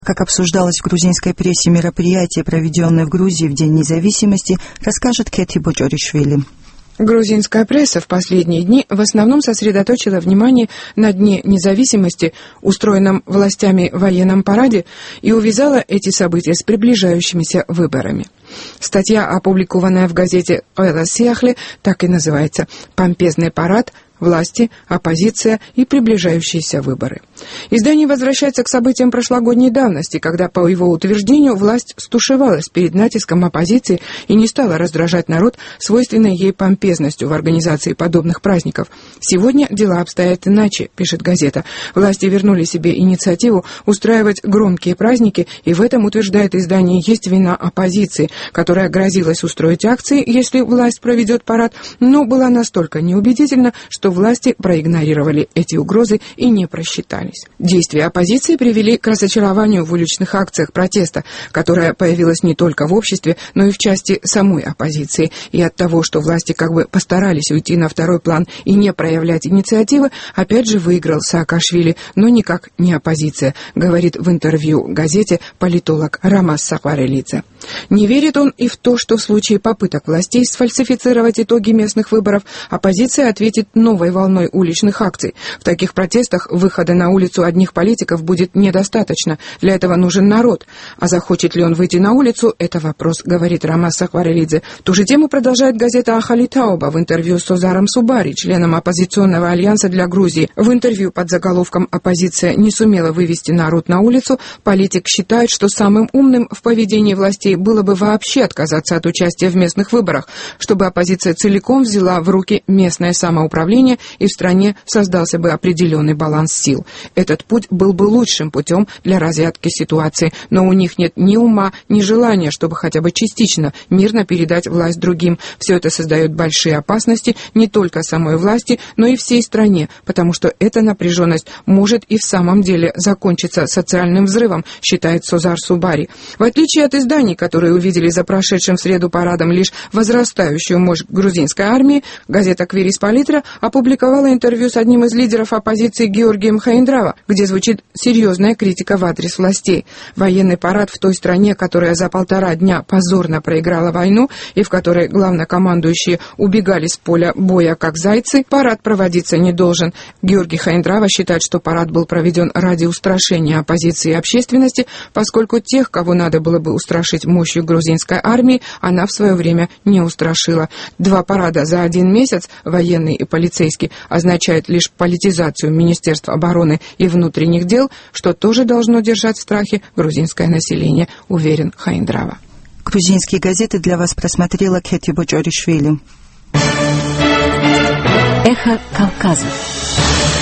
Как обсуждалось в грузинской прессе мероприятие, проведенное в Грузии в День независимости, расскажет Кэти Боджоришвили. Грузинская пресса в последние дни в основном сосредоточила внимание на Дне независимости, устроенном властями военном параде, и увязала эти события с приближающимися выборами. Статья, опубликованная в газете «Ойла Сияхле», так и называется «Помпезный парад. Власти, оппозиция и приближающиеся выборы». Издание возвращается к событиям прошлогодней давности, когда, по его утверждению, власть стушевалась перед натиском оппозиции и не стала раздражать народ свойственной ей помпезностью в организации подобных праздников. «Сегодня дела обстоят иначе», — пишет газета. «Власти вернули себе инициативу устраивать громкие праздники, и в этом, утверждает издание, есть вина оппозиции, которая грозилась устроить акции, если власть проведет парад, но была настолько неубедительна, что власти проигнорировали эти угрозы и не просчитались». Действия оппозиции привели к разочарованию в уличных акциях протеста, которая появилась не только в обществе, но и в части самой оппозиции. И от того, что власти как бы постарались уйти на второй план и не проявлять инициативы, опять же выиграл Саакашвили, но никак не оппозиция, говорит в интервью газете политолог Рамаз Сахварелидзе. Не верит он и в то, что в случае попыток властей сфальсифицировать итоги местных выборов, оппозиция ответит новой волной уличных акций. В таких протестах выхода на улицу одних политиков будет недостаточно. Для этого нужен народ. А захочет ли он выйти на улицу, это вопрос, говорит Рамаз Сахварелидзе. Ту же тему продолжает газета Ахали Тауба в интервью с Созаром Субари, членом оппозиционного альянса для Грузии. В интервью под заголовком «Оппозиция не сумела вывести народ на улицу», политик считает, что самым умным в поведении властей было бы вообще отказаться от участия в местных выборах, чтобы оппозиция целиком взяла в руки местное самоуправление, и в стране создался бы определенный баланс сил. Этот путь был бы лучшим путем для разрядки ситуации, но у них нет ни ума, ни желания, чтобы хотя бы частично мирно передать власть другим. Все это создает большие опасности не только самой власти, но и всей стране, потому что эта напряженность может и в самом деле закончиться социальным взрывом, считает Созар Субари. В отличие от изданий, которые увидели за прошедшим в среду парадом лишь возрастающую мощь грузинской армии, газета «Квирис Политра» опубликовала интервью с одним из лидеров оппозиции Георгием Хаиндрава, где звучит серьезная критика в адрес властей. Военный парад в той стране, которая за 1,5 дня позорно проиграла войну и в которой главнокомандующие убегали с поля боя как зайцы, парад проводиться не должен. Георгий Хаиндрава считает, что парад был проведен ради устрашения оппозиции и общественности, поскольку тех, кого надо было бы устрашить мощью грузинской армии, она в свое время не устрашила. 2 парада за 1 месяц, военный и полицейский, означает лишь политизацию Министерства обороны и внутренних дел, что тоже должно держать в страхе грузинское население, уверен Хаиндрава. Грузинские газеты для вас просмотрела Кэти Боджоришвили. Эхо Кавказа.